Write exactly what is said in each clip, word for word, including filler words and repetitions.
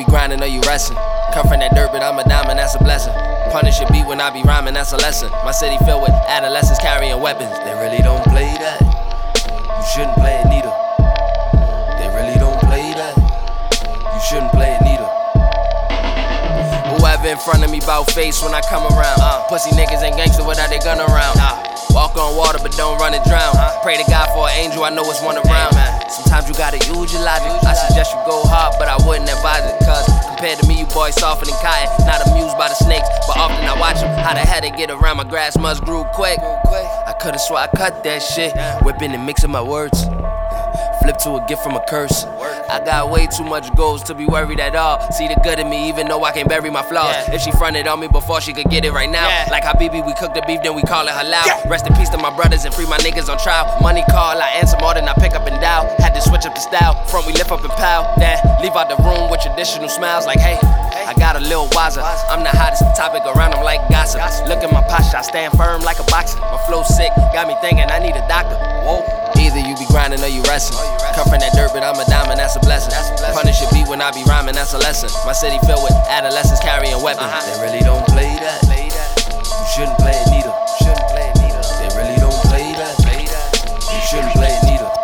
be grinding or you resting. Come from that dirt, but I'm a diamond, that's a blessing. Punish your beat when I be rhyming, that's a lesson. My city filled with adolescents carrying weapons. They really don't play that. You shouldn't play it neither. They really don't play that. You shouldn't play it neither. Whoever in front of me bout face when I come around. uh, Pussy niggas ain't gangster without their gun around. uh, Walk on water but don't run and drown. uh, Pray to God for an angel, I know it's one around. Sometimes you gotta use your logic. I suggest you go hard, but I wouldn't advise it. Cause compared to me, you boys softer than cotton. Not amused by the snakes, but often I watch them. How the hell they get around, my grass must grew quick. I could've swore I cut that shit. Whipping and mixing my words. Flip to a gift from a curse. I got way too much goals to be worried at all. See the good in me even though I can't bury my flaws. yeah. If she fronted on me before she could get it right now. yeah. Like Habibi, we cook the beef then we call it halal. yeah. Rest in peace to my brothers and free my niggas on trial. Money call, I answer more than I pick up and dial. Had to switch up the style, front we lift up and pow. Then leave out the room with traditional smiles like hey, I got a little wiser. I'm the hottest topic around, I'm like gossip. Look at my posture, I stand firm like a boxer. My flow sick, got me thinking I need a doctor. Whoa. Either you be grinding or you resting. Come from that dirt, but I'm a diamond, that's a blessing. Punish your beat when I be rhyming, that's a lesson. My city filled with adolescents carrying weapons. Uh-huh. They really don't play that. You shouldn't play it neither. They really don't play that. You shouldn't play it neither.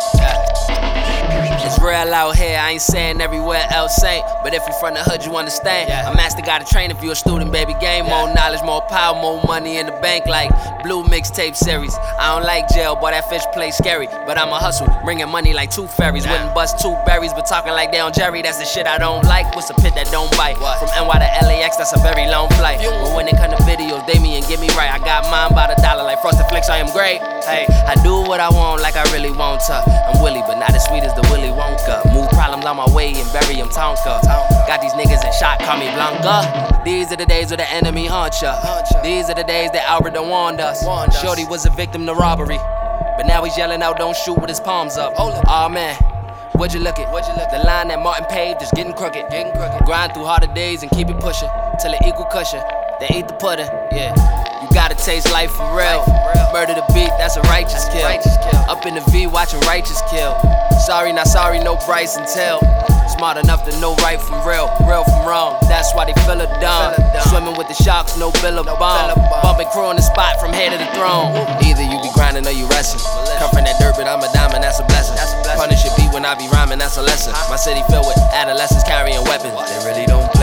It's real out here, I ain't saying everywhere else ain't. But if you from the hood, you understand. yeah. A master gotta train if you a student, baby. Game yeah. More knowledge, more power, more money in the bank. Like Blue mixtape series. I don't like jail, boy, that fish play scary. But I'ma hustle, bringing money like two ferries. yeah. Wouldn't bust two berries, but talking like they on Jerry. That's the shit I don't like. What's a pit that don't bite? What? From N Y to L A X, that's a very long flight. But when it come to videos, Damien get me right. I got mine by the dollar like Frosted Flakes, I am great. Hey, I do what I want like I really want to. I'm Willie, but not as sweet as the Willy Wonka. Move problems on my way and bury them Tonka. Got these niggas in shot, call me Blanca. These are the days where the enemy haunt ya. These are the days that Albert done warned us. Shorty was a victim to robbery, but now he's yelling out, don't shoot with his palms up. Aw oh, man, what'd you look at? The line that Martin paved is getting crooked. Grind through harder days and keep it pushing till it equal cushion. They eat the pudding, yeah. You gotta taste life for real. Murder the beat, that's a righteous kill. Up in the V, watching righteous kill. Sorry, not sorry, no Bryson Tell. Smart enough to know right from real, real from wrong. That's why they feel it dumb. Swimming with the sharks, no Billabong. Bumping crew on the spot from head to the throne. Either you be grinding or you resting. Come from that dirt, but I'm a diamond, that's a blessing. Punish your beat when I be rhyming, that's a lesson. My city filled with adolescents carrying weapons. They really don't